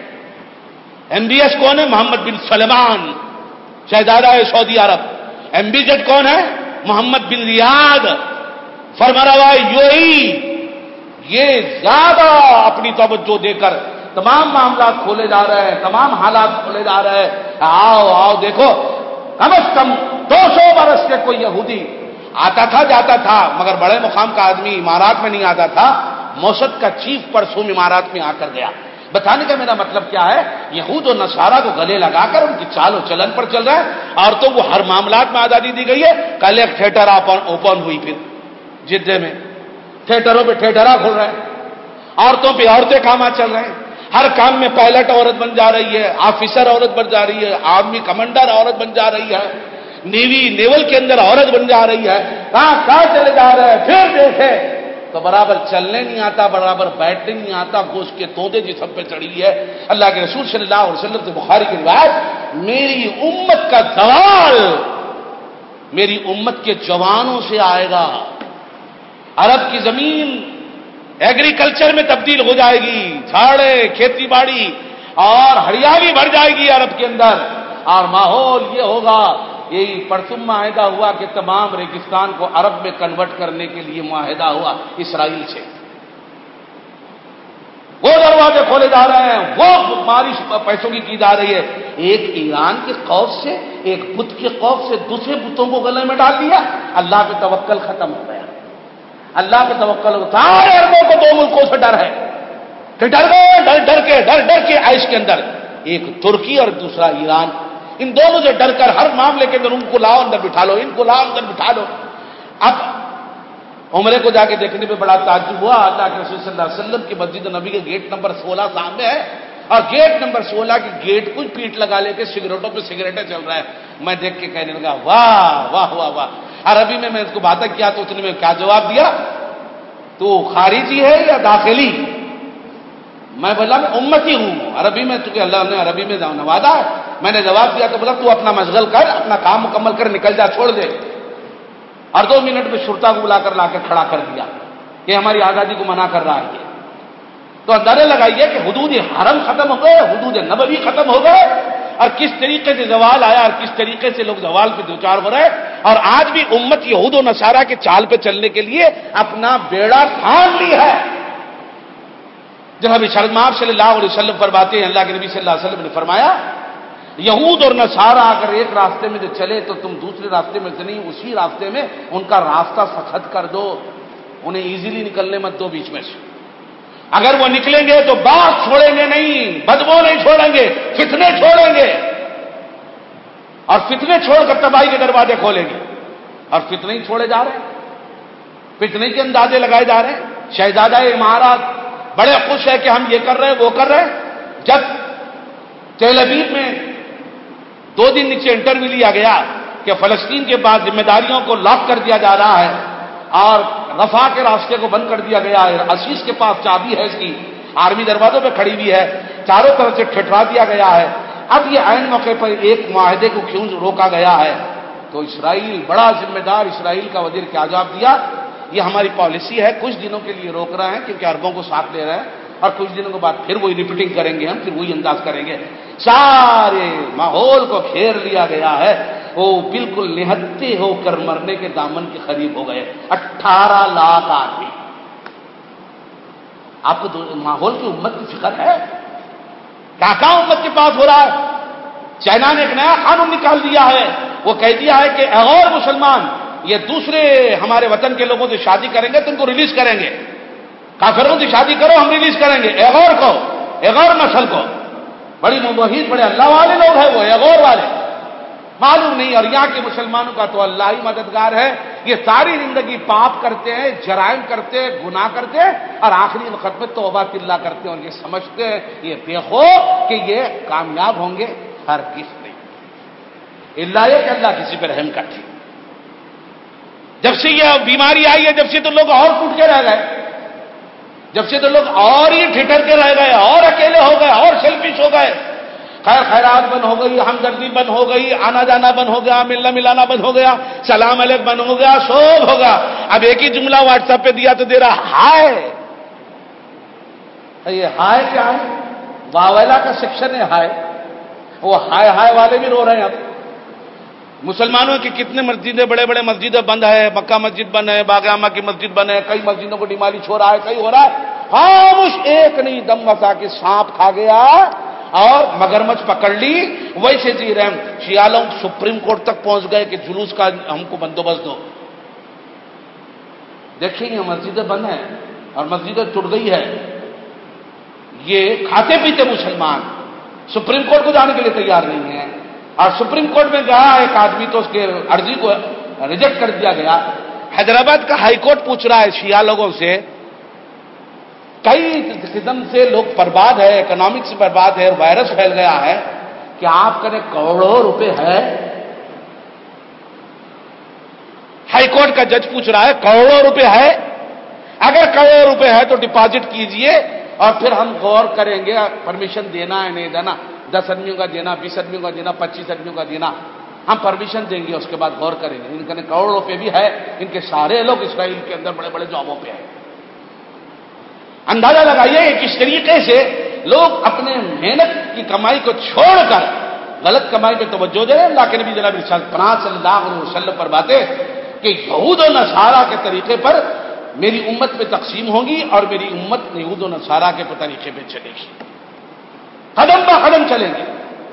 Speaker 1: MBS کون ہے؟ محمد بن سلمان شہزادہ ہے سعودی عرب۔ MBZ کون ہے؟ محمد بن ریاض فرمانروا UAE۔ یہ زیادہ اپنی توجہ دے کر تمام معاملات کھولے جا رہے ہیں، تمام حالات کھولے جا رہے ہیں۔ آؤ دیکھو، کم از کم 200 برس سے کوئی یہودی آتا تھا جاتا تھا، مگر بڑے مقام کا آدمی امارات میں نہیں آتا تھا۔ موسد کا چیف پرسوم امارات میں آ کر گیا۔ بتانے کا میرا مطلب کیا ہے، یہود و نصارہ کو گلے لگا کر ان کی چال و چلن پر چل رہا ہے، عورتوں کو ہر معاملات میں آزادی دی گئی ہے۔ کل ایک تھیٹر اوپن ہوئی پھر جدے میں، تھیٹروں پہ تھیٹرا کھل رہے ہیں، عورتوں پہ عورتیں کاما چل رہے ہیں، ہر کام میں پائلٹ عورت بن جا رہی ہے، آفیسر عورت بن جا رہی ہے، آرمی کمانڈر عورت بن جا رہی ہے، نیول کے اندر عورت بن جا رہی ہے، کہاں چلے جا رہے ہیں۔ پھر دیکھے تو برابر چلنے نہیں آتا، برابر بیٹھنے نہیں آتا، گوشت کے تودے جسم پہ چڑھی ہے۔ اللہ کے رسول صلی اللہ علیہ وسلم سے بخاری کی روایت، میری امت کا زوال میری امت کے جوانوں سے آئے گا، عرب کی زمین ایگریکلچر میں تبدیل ہو جائے گی، جھاڑے کھیتی باڑی اور ہریالی بڑھ جائے گی عرب کے اندر، اور ماحول یہ ہوگا، یہی پرسم معاہدہ ہوا کہ تمام ریگستان کو عرب میں کنورٹ کرنے کے لیے معاہدہ ہوا اسرائیل سے، وہ دروازے کھولے جا رہے ہیں، وہ بارش پیسوں کی جا رہی ہے۔ ایک ایران کے خوف سے، ایک بت کے خوف سے دوسرے بتوں کو گلے میں ڈال دیا، اللہ پہ توکل ختم ہو گیا، اللہ پہ توکل ہو، سارے عربوں کو دو ملکوں سے ڈر ہے کہ ڈر گئے، ڈر کے عیش کے اندر، ایک ترکی اور دوسرا ایران، ان دونوں سے ڈر کر ہر معاملے کے اندر ان کو لاؤ اندر بٹھا لو، ان کو لاؤ اندر بٹھا لو۔ اب عمرے کو جا کے دیکھنے پہ بڑا تعجب ہوا، اللہ کے رسول صلی اللہ علیہ وسلم کی مسجد نبی کے گیٹ نمبر 16 سامنے ہے، اور گیٹ نمبر 16 کے گیٹ کو پیٹ لگا لے کے سگریٹوں پہ سگریٹیں چل رہا ہے۔ میں دیکھ کے کہنے لگا واہ واہ واہ واہ، عربی میں اس کو باتیں کیا تو اس نے کیا جواب دیا، تو خارجی ہے یا داخلی؟ میں بولا میں امتی ہوں، عربی میں، چونکہ اللہ نے عربی میں نوازا ہے، میں نے جواب دیا تو بولا تو اپنا مشغل کر، اپنا کام مکمل کر، نکل جا، چھوڑ دے، اور 2 منٹ میں شرطا کو بلا کر لا کے کھڑا کر دیا کہ ہماری آزادی کو منع کر رہا ہے۔ تو اندازہ لگائیے کہ حدود حرم ختم ہو گئے، حدود نبوی ختم ہو گئے، اور کس طریقے سے زوال آیا اور کس طریقے سے لوگ زوال پہ دوچار ہو رہے، اور آج بھی امت یہود و نصارہ کے چال پہ چلنے کے لیے اپنا بیڑا ٹھان لی ہے۔ جناب شرماف صلی اللہ علیہ وسلم فرماتے ہیں، اللہ کے نبی صلی اللہ علیہ وسلم نے فرمایا، یہود اور نصارہ اگر ایک راستے میں جو چلے تو تم دوسرے راستے میں سے نہیں، اسی راستے میں ان کا راستہ سخت کر دو، انہیں ایزیلی نکلنے مت دو بیچ میں سے، اگر وہ نکلیں گے تو بات چھوڑیں گے نہیں، بدبو نہیں چھوڑیں گے، فتنے چھوڑیں گے، اور فتنے چھوڑ کر تباہی کے دروازے کھولیں گے، اور فتنے ہی چھوڑے جا رہے ہیں، فتنے کے اندازے لگائے جا رہے ہیں۔ شہزادہ امارات بڑے خوش ہے کہ ہم یہ کر رہے ہیں وہ کر رہے ہیں، جب تیل ابیب میں 2 دن نیچے انٹرویو لیا گیا کہ فلسطین کے بعد ذمہ داریوں کو لاک کر دیا جا رہا ہے اور رفح کے راستے کو بند کر دیا گیا ہے، عسیس کے پاس چابی ہے اس کی، آرمی دروازوں پہ کھڑی ہوئی ہے، چاروں طرف سے ٹھٹھرا دیا گیا ہے۔ اب یہ عین موقع پر ایک معاہدے کو کیوں روکا گیا ہے؟ تو اسرائیل بڑا ذمہ دار اسرائیل کا وزیر کیا جواب دیا؟ یہ ہماری پالیسی ہے، کچھ دنوں کے لیے روک رہے ہیں کیونکہ عربوں کو ساتھ لے رہے ہیں، اور کچھ دنوں کے بعد پھر وہی ریپیٹنگ کریں گے، ہم پھر وہی انداز کریں گے۔ سارے ماحول کو گھیر لیا گیا ہے، وہ بالکل نہتے ہو کر مرنے کے دامن کے قریب ہو گئے۔ 18 لاکھ آدمی۔ آپ کو ماحول کی امت کی فکر ہے؟ کیا امت کے پاس ہو رہا ہے؟ چائنا نے ایک نیا قانون نکال دیا ہے، وہ کہہ دیا ہے کہ اغور مسلمان یہ دوسرے ہمارے وطن کے لوگوں سے شادی کریں گے تو ان کو ریلیز کریں گے، کافروں سے شادی کرو ہم ریلیز کریں گے، اغور کو، اغور نسل کو۔ بڑی مباحث بڑے اللہ والے لوگ ہیں وہ اغور والے، معلوم نہیں۔ اور یہاں کے مسلمانوں کا تو اللہ ہی مددگار ہے، یہ ساری زندگی پاپ کرتے ہیں، جرائم کرتے ہیں، گناہ کرتے ہیں، اور آخری وقت میں توبہ اللہ کرتے ہیں، اور یہ سمجھتے ہیں یہ دیکھو کہ یہ کامیاب ہوں گے، ہرگز نہیں، اللہ یہ کہ اللہ کسی پہ رحم کرتی۔ جب سے یہ بیماری آئی ہے جب سے تو لوگ اور ٹوٹ کے رہ گئے، جب سے تو لوگ اور ہی ٹھٹر کے رہ گئے، اور اکیلے ہو گئے، اور سیلفش ہو گئے۔ خیر خیرات بند ہو گئی، ہمدردی بند ہو گئی، آنا جانا بند ہو گیا، ملنا ملانا بند ہو گیا، سلام علیک بند ہو گیا، سب ہوگا۔ اب ایک ہی جملہ واٹس ایپ پہ دیا تو دے رہا ہائے۔ یہ ہائے کیا ہے؟ واویلا کا سیکشن ہے ہائے، وہ ہائے ہائے والے بھی رو رہے ہیں۔ اب مسلمانوں کی کتنے مسجدیں، بڑے بڑے مسجدیں بند ہے، مکہ مسجد بند ہے، باغ اعظم کی مسجد بند ہے، کئی مسجدوں کو ڈیمالش ہو رہا ہے، کئی ہو رہا ہے، خاموش ایک نہیں، دم مسا کے سانپ کھا گیا اور مگرمچھ پکڑ لی، ویسے جی رحم شیالوں سپریم کورٹ تک پہنچ گئے کہ جلوس کا ہم کو بندوبست دو۔ دیکھیں گے مسجدیں بند ہیں اور مسجدیں ٹوٹ گئی ہے، یہ کھاتے پیتے مسلمان سپریم کورٹ کو جانے کے لیے تیار نہیں ہے، اور سپریم کورٹ میں گیا ایک آدمی تو اس کے عرضی کو ریجیکٹ کر دیا گیا۔ حیدرآباد کا ہائی کورٹ پوچھ رہا ہے شیعہ لوگوں سے، کئی قسم سے لوگ برباد ہے، اکنامکس برباد ہے، وائرس پھیل گیا ہے، کہ آپ کا کروڑوں روپے ہے؟ ہائی کورٹ کا جج پوچھ رہا ہے کروڑوں روپے ہے؟ اگر کروڑوں روپے ہے تو ڈپازٹ کیجئے اور پھر ہم غور کریں گے پرمیشن دینا ہے نہیں دینا، 10 آدمیوں کا دینا، 20 آدمیوں کا دینا، 25 آدمیوں کا دینا، ہم پرمیشن دیں گے، اس کے بعد غور کریں گے۔ ان کا کروڑوں روپے بھی ہے، ان کے سارے لوگ اسرائیل کے اندر بڑے بڑے جابوں پہ ہیں۔ اندازہ لگائیے کہ کس طریقے سے لوگ اپنے محنت کی کمائی کو چھوڑ کر غلط کمائی پہ توجہ دے رہے ہیں۔ اللہ کے نبی جناب ارشاد پناہ صلی اللہ علیہ وسلم پر باتیں کہ یہود و نصارہ کے طریقے پر میری امت میں تقسیم ہوگی اور میری امت یہود و نصارہ کے طریقے پہ چلے گی، قدم بہ قدم چلیں گے،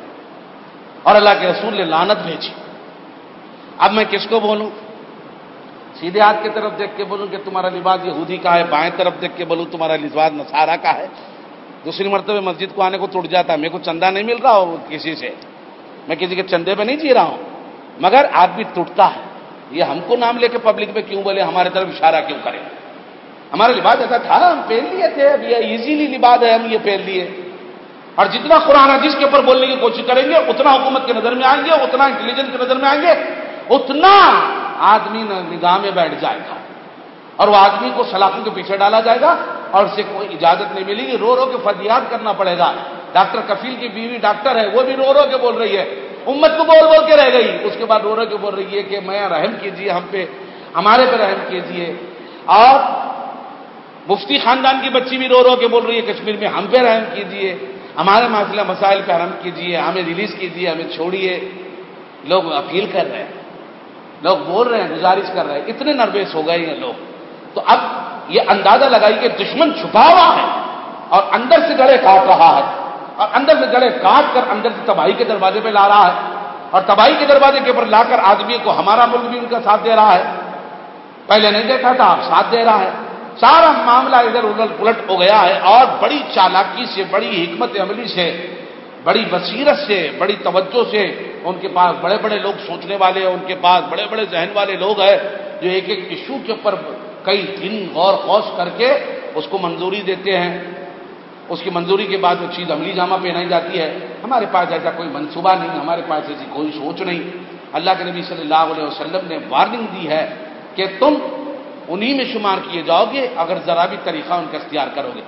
Speaker 1: اور اللہ کے رسول نے لعنت بھیجی۔ اب میں کس کو بولوں؟ سیدھے ہاتھ کی طرف دیکھ کے بولوں کہ تمہارا لباس یہودی کا ہے، بائیں طرف دیکھ کے بولوں تمہارا لباس نصارہ کا ہے؟ دوسری مرتبہ مسجد کو آنے کو ٹوٹ جاتا ہے، میرے کو چندہ نہیں مل رہا ہو کسی سے، میں کسی کے چندے پہ نہیں جی رہا ہوں، مگر آدمی ٹوٹتا ہے۔ یہ ہم کو نام لے کے پبلک میں کیوں بولے، ہمارے طرف اشارہ کیوں کرے؟ ہمارا لباس ایسا تھا، ہم پہن لیے تھے، اب یہ ایزیلی لباس ہے، ہم یہ پہن لیے، اور جتنا قرآن حدیث کے اوپر بولنے کی کوشش کریں گے اتنا حکومت کے نظر میں آئیں گے، اتنا انٹیلیجنس کے نظر میں آئیں گے، اتنا آدمی نگاہ میں بیٹھ جائے گا، اور وہ آدمی کو سلاخوں کے پیچھے ڈالا جائے گا اور اسے کوئی اجازت نہیں ملے گی، رو رو کے فریاد کرنا پڑے گا۔ ڈاکٹر کفیل کی بیوی ڈاکٹر ہے، وہ بھی رو رو کے بول رہی ہے، امت کو بول بول کے رہ گئی، اس کے بعد رو رو کے بول رہی ہے کہ میں رحم کیجیے ہم پہ، ہمارے پہ رحم کیجیے۔ اور مفتی خاندان کی بچی بھی رو رو کے بول رہی ہے کشمیر میں ہم پہ رحم کیجیے، ہمارے مسئلہ مسائل پہ رحم کیجیے، ہمیں ریلیز کیجیے، ہمیں چھوڑیے۔ لوگ اپیل کر رہے ہیں، لوگ بول رہے ہیں، گزارش کر رہے ہیں، اتنے نروس ہو گئے ہیں لوگ۔ تو اب یہ اندازہ لگائی کہ دشمن چھپا ہوا ہے اور اندر سے گڑے کاٹ رہا ہے، اور اندر سے گڑے کاٹ کر اندر سے تباہی کے دروازے پہ لا رہا ہے، اور تباہی کے دروازے کے اوپر لا کر آدمی کو ہمارا ملک بھی ان کا ساتھ دے رہا ہے، پہلے نہیں دیتا تھا اب ساتھ دے رہا ہے۔ سارا معاملہ ادھر ادھر الٹ ہو گیا ہے، اور بڑی چالاکی سے، بڑی حکمت عملی سے، بڑی بصیرت سے، بڑی توجہ سے، ان کے پاس بڑے بڑے لوگ سوچنے والے ہیں، ان کے پاس بڑے بڑے ذہن والے لوگ ہیں جو ایک ایک ایشو کے اوپر کئی دن غور خوض کر کے اس کو منظوری دیتے ہیں، اس کی منظوری کے بعد وہ چیز عملی جامہ پہنائی جاتی ہے۔ ہمارے پاس ایسا کوئی منصوبہ نہیں، ہمارے پاس ایسی کوئی سوچ نہیں۔ اللہ کے نبی صلی اللہ علیہ وسلم نے وارننگ دی ہے کہ تم انہی میں شمار کیے جاؤ گے اگر ذرا بھی طریقہ ان کا اختیار کرو گے۔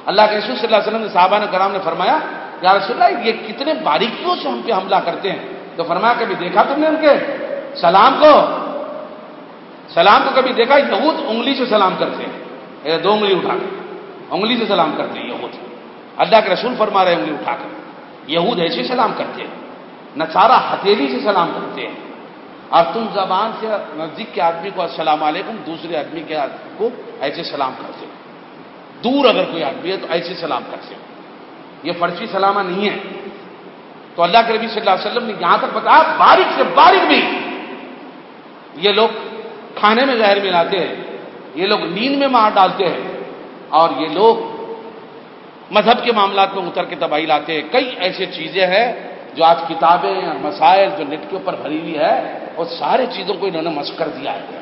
Speaker 1: اللہ کے رسول صلی اللہ علیہ وسلم نے صحابہ کرام نے فرمایا یا رسول اللہ یہ کتنے باریکیوں سے ہم پہ حملہ کرتے ہیں. تو فرمایا کبھی دیکھا تم نے ان کے سلام کو کبھی دیکھا؟ یہود انگلی سے سلام کرتے ہیں, 2 انگلی اٹھا کر انگلی سے سلام کرتے ہیں یہود. اللہ کے رسول فرما رہے انگلی اٹھا کر, یہود ایسے سلام کرتے ہیں. نصارہ ہتھیلی سے سلام کرتے ہیں. اور تم زبان سے نزدیک کے آدمی کو السلام علیکم, دوسرے آدمی کے آدمی کو ایسے سلام کرتے ہیں. دور اگر کوئی آدمی ہے تو ایسے سلام کرتے ہیں. یہ فرشی سلامہ نہیں ہے. تو اللہ کے نبی صلی اللہ علیہ وسلم نے یہاں تک بتایا باریک سے باریک بھی یہ لوگ کھانے میں زہر ملاتے ہیں, یہ لوگ نیند میں مار ڈالتے ہیں, اور یہ لوگ مذہب کے معاملات میں اتر کے تباہی لاتے ہیں. کئی ایسی چیزیں ہیں جو آج کتابیں اور مسائل جو نیٹ کے اوپر بھری ہوئی ہے اور سارے چیزوں کو انہوں نے مشق کر دیا ہے.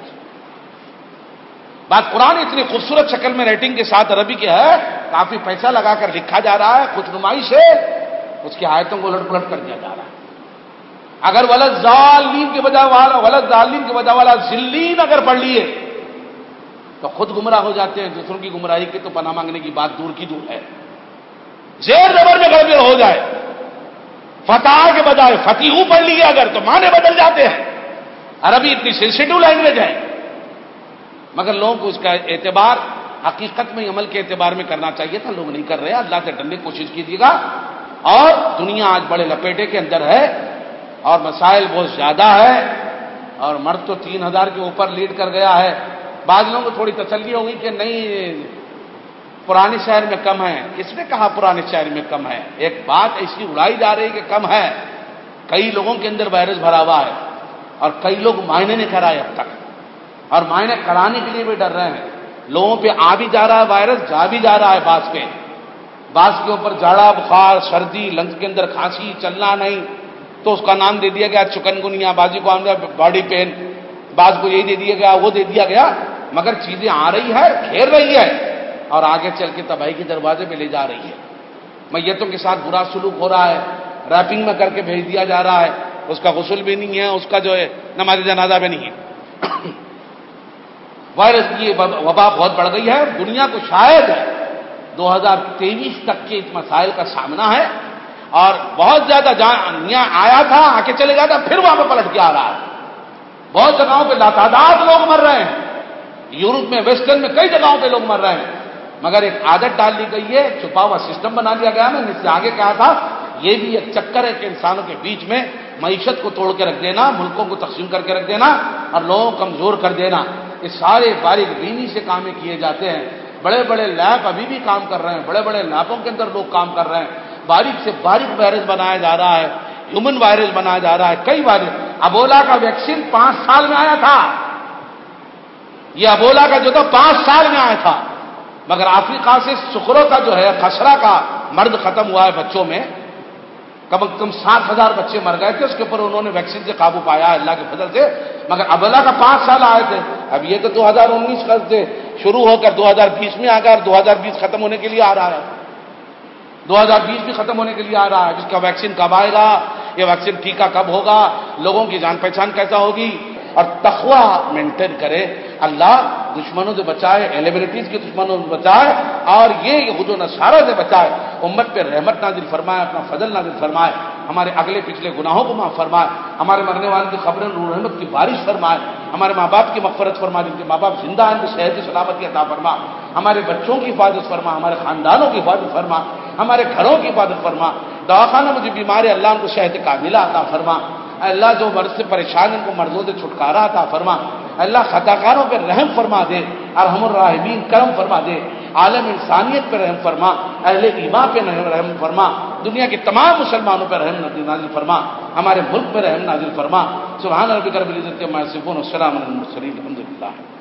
Speaker 1: بات قرآن اتنی خوبصورت شکل میں ریٹنگ کے ساتھ عربی کے ہے, کافی پیسہ لگا کر لکھا جا رہا ہے, کچھ نمائش ہے, اس کی آیتوں کو الٹ پلٹ کر دیا جا رہا ہے. اگر ولد ظالین کے بجائے والا ذلین اگر پڑھ لیے تو خود گمراہ ہو جاتے ہیں. دوسروں کی گمراہی کے تو پناہ مانگنے کی بات دور کی دور ہے. زیر زبر میں گڑبڑ ہو جائے, فتح کے بجائے فتیح پڑھ لیے اگر تو معنی بدل جاتے ہیں. عربی اتنی سینسیٹیو لینگویج ہے, مگر لوگوں کو اس کا اعتبار حقیقت میں عمل کے اعتبار میں کرنا چاہیے تھا, لوگ نہیں کر رہے. اللہ سے ڈرنے کی کوشش کیجیے گا. اور دنیا آج بڑے لپیٹے کے اندر ہے اور مسائل بہت زیادہ ہے, اور مرد تو 3000 کے اوپر لیڈ کر گیا ہے. بعض لوگوں کو تھوڑی تسلی ہو گئی کہ نہیں پرانے شہر میں کم ہے. کس نے کہا پرانے شہر میں کم ہے؟ ایک بات ایسی اڑائی جا رہی ہے کہ کم ہے. کئی لوگوں کے اندر وائرس بھرا ہوا ہے اور کئی لوگ معائنے نہیں کرائے اب تک, اور معائنے کرانے کے لیے بھی ڈر رہے ہیں. لوگوں پہ آ بھی جا رہا ہے وائرس, جا بھی جا رہا ہے بعض پہ. بعض کے اوپر جاڑا بخار, سردی, لنگس کے اندر کھانسی, چلنا نہیں, تو اس کا نام دے دیا گیا چکن گنیا. بازی کو باڈی پین, بعض کو یہی دے دیا گیا, وہ دے دیا گیا. مگر چیزیں آ رہی ہے, گھیر رہی ہے, اور آگے چل کے تباہی کے دروازے پہ لے جا رہی ہے. میتوں کے ساتھ برا سلوک ہو رہا ہے, ریپنگ میں کر کے بھیج دیا جا رہا ہے. اس کا غسل بھی نہیں ہے, اس کا جو ہے نماز جنازہ بھی نہیں ہے. وائرس کی وبا بہت بڑھ گئی ہے. دنیا کو شاید 2023 تک کے اس مسائل کا سامنا ہے, اور بہت زیادہ جہاں آیا تھا آ کے چلے گیا تھا, پھر وہاں پہ پلٹ کے آ رہا ہے. بہت جگہوں پہ لاتعداد لوگ مر رہے ہیں. یورپ میں, ویسٹرن میں کئی جگہوں پہ لوگ مر رہے ہیں. مگر ایک عادت ڈال لی گئی ہے, چھپا ہوا سسٹم بنا لیا گیا. میں نے اس سے آگے کہا تھا یہ بھی ایک چکر ہے کہ انسانوں کے بیچ میں معیشت کو توڑ کے رکھ دینا, ملکوں کو تقسیم کر کے رکھ دینا, اور لوگوں کو کمزور کر دینا. یہ سارے باریک بینی سے کام کیے جاتے ہیں. بڑے بڑے لیب ابھی بھی کام کر رہے ہیں, بڑے بڑے لیبوں کے اندر لوگ کام کر رہے ہیں. باریک سے باریک وائرس بنایا جا رہا ہے, ہیومن وائرس بنایا جا رہا ہے. کئی وائرس, ابولا کا ویکسین 5 سال میں آیا تھا. یہ ابولا کا جو تھا 5 سال میں آیا تھا, مگر افریقہ سے سکروں کا جو ہے خسرہ کا مرض ختم ہوا ہے بچوں میں. کم از کم 7,000 بچے مر گئے تھے, اس کے اوپر انہوں نے ویکسین سے قابو پایا ہے اللہ کے فضل سے. مگر ابولا کا 5 سال آئے تھے. اب یہ تو 2019 کا سے شروع ہو کر 2020 میں آ گیا, اور 2020 ختم ہونے کے لیے آ رہا ہے. 2020 بھی ختم ہونے کے لیے آ رہا ہے. جس کا ویکسین کب آئے گا, یہ ویکسین ٹیکہ کب ہوگا, لوگوں کی جان پہچان کیسا ہوگی, اور تقوی مینٹین کرے. اللہ دشمنوں سے بچائے, ایلیبریٹیز کے دشمنوں سے بچائے, اور یہ یہود و نصارہ سے بچائے. امت پہ رحمت نازل فرمائے, اپنا فضل نازل فرمائے, ہمارے اگلے پچھلے گناہوں کو معاف فرمائے, ہمارے مرنے والے کی خبریں نور رحمت کی بارش فرمائے, ہمارے ماں باپ کی مغفرت فرمائے, جن کے ماں باپ زندہ ہیں ان کو صحت سلامتی عطا فرما, ہمارے بچوں کی حفاظت فرما, ہمارے خاندانوں کی حفاظت فرما, ہمارے گھروں کی حفاظت فرما. دواخانہ میں جو بیمار ہے اللہ ان کو صحت کاملہ عطا فرما. اللہ جو مرض سے پریشان ان کو مرضوں سے چھٹکارا عطا فرما. اللہ خطاکاروں پہ رحم فرما دے, ارحم الراحمین کرم فرما دے. عالم انسانیت پہ رحم فرما, اہل ایمان پہ رحم فرما, دنیا کے تمام مسلمانوں پہ رحم نازل فرما, ہمارے ملک پہ رحم نازل فرما. سبحان ربک رب العزت عما یصفون والسلام علی المرسلین, الحمد للہ.